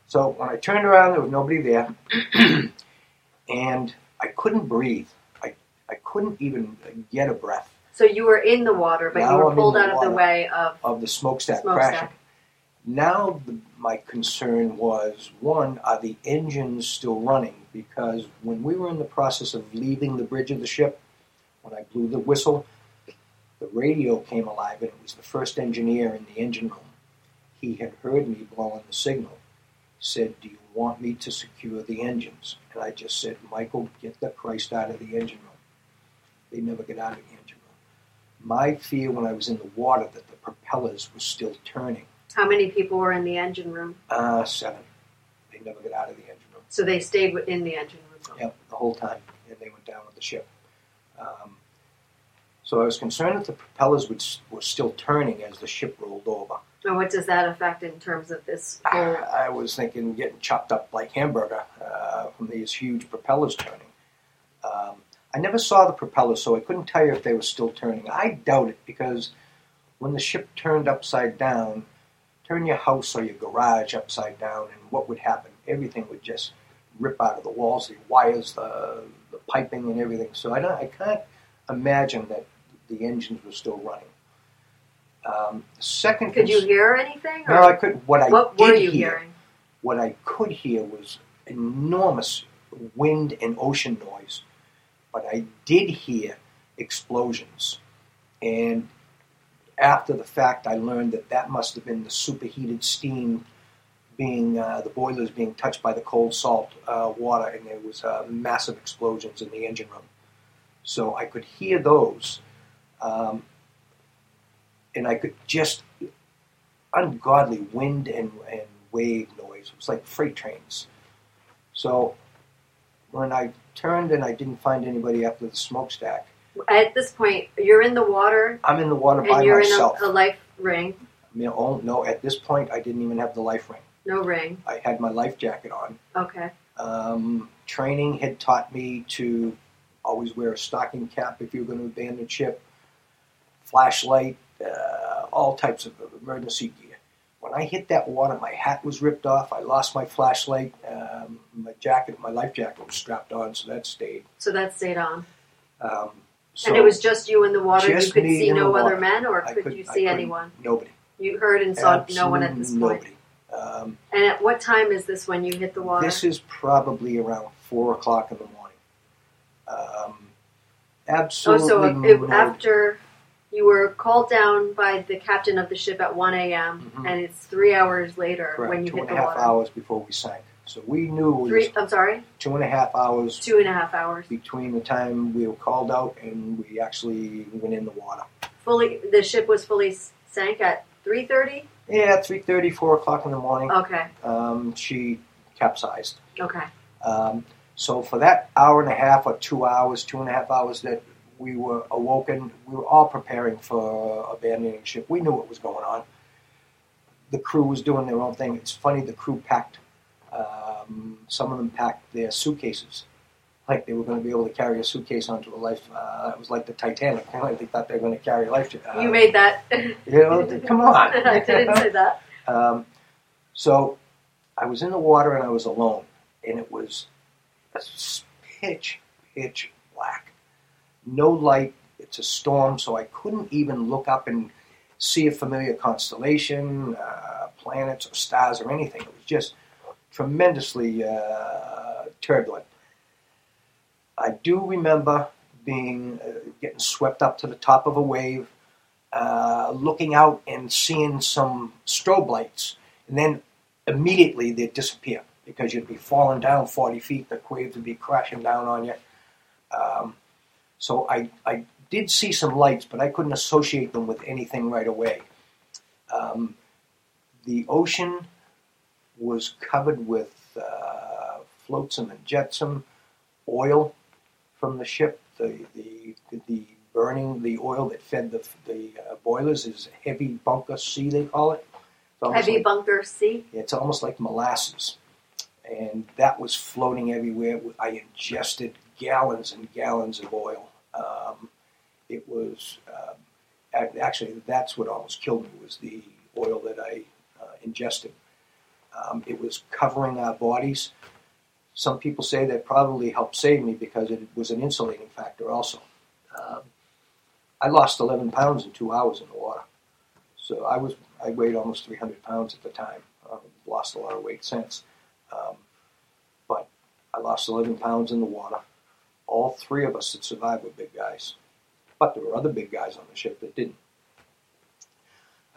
So when I turned around, there was nobody there, and I couldn't breathe. I couldn't even get a breath. So you were in the water, but Now you were I'm pulled in the out of the water way of the smokestack smokestack. crashing. Now my concern was, one, are the engines still running? Because when we were in the process of leaving the bridge of the ship, when I blew the whistle, the radio came alive, and it was the first engineer in the engine room. He had heard me blowing the signal. He said, "Do you want me to secure the engines?" And I just said, "Michael, get the Christ out of the engine room." They never get out of the engine room. My fear when I was in the water that the propellers were still turning. How many people were in the engine room? 7. They never got out of the engine room. So they stayed in the engine room? Yep, the whole time. And they went down with the ship. So I was concerned that the propellers were still turning as the ship rolled over. And what does that affect in terms of this whole... I was thinking getting chopped up like hamburger from these huge propellers turning. I never saw the propellers, so I couldn't tell you if they were still turning. I doubt it, because when the ship turned upside down, turn your house or your garage upside down, and what would happen? Everything would just rip out of the walls, the wires, the piping, and everything. So I can't imagine that the engines were still running. Could you hear anything? No, I couldn't. What were you hearing? What I could hear was enormous wind and ocean noise, but I did hear explosions. And after the fact, I learned that must have been the superheated steam being, the boilers being touched by the cold salt water, and there was massive explosions in the engine room. So I could hear those, and I could just, ungodly wind and wave noise. It was like freight trains. So when I turned and I didn't find anybody after the smokestack. At this point, you're in the water. I'm in the water by myself. And you're myself. in a life ring. No, at this point, I didn't even have the life ring. No ring. I had my life jacket on. Okay. Training had taught me to always wear a stocking cap if you're going to abandon ship, flashlight, all types of emergency gear. When I hit that water, my hat was ripped off. I lost my flashlight. My life jacket was strapped on, so that stayed. So that stayed on. So and it was just you in the water? You could see no other water. men, or could you see anyone? Nobody. You heard and saw no one at this point? Nobody. And at what time is this when you hit the water? This is probably around 4 o'clock in the morning. Absolutely. After you were called down by the captain of the ship at 1 a.m., and it's 3 hours later. Correct. When you hit the water. 2.5 hours before we sank. So we knew it was 2.5 hours. 2.5 hours. Between the time we were called out and we actually went in the water. The ship was fully sank at 3:30? Yeah, 3:30, 4 o'clock in the morning. Okay. She capsized. Okay. So for that hour and a half or 2 hours, 2.5 hours that we were awoken, we were all preparing for abandoning ship. We knew what was going on. The crew was doing their own thing. It's funny, the crew packed. Some of them packed their suitcases. Like they were going to be able to carry a suitcase onto a life. It was like the Titanic. They thought they were going to carry a life. You made that. Come on. I didn't say that. So I was in the water and I was alone. And it was pitch black. No light. It's a storm, so I couldn't even look up and see a familiar constellation, planets or stars or anything. It was just tremendously turbulent. I do remember getting swept up to the top of a wave, looking out and seeing some strobe lights, and then immediately they'd disappear because you'd be falling down 40 feet, the waves would be crashing down on you. So I did see some lights, but I couldn't associate them with anything right away. The ocean was covered with flotsam and jetsam, oil from the ship. The burning, the oil that fed the boilers is heavy bunker C, they call it. Heavy bunker C? It's almost like molasses. And that was floating everywhere. I ingested gallons and gallons of oil. It was, actually, that's what almost killed me, was the oil that I ingested. It was covering our bodies. Some people say that probably helped save me because it was an insulating factor also. I lost 11 pounds in 2 hours in the water. So I weighed almost 300 pounds at the time. Lost a lot of weight since. But I lost 11 pounds in the water. All three of us that survived were big guys. But there were other big guys on the ship that didn't.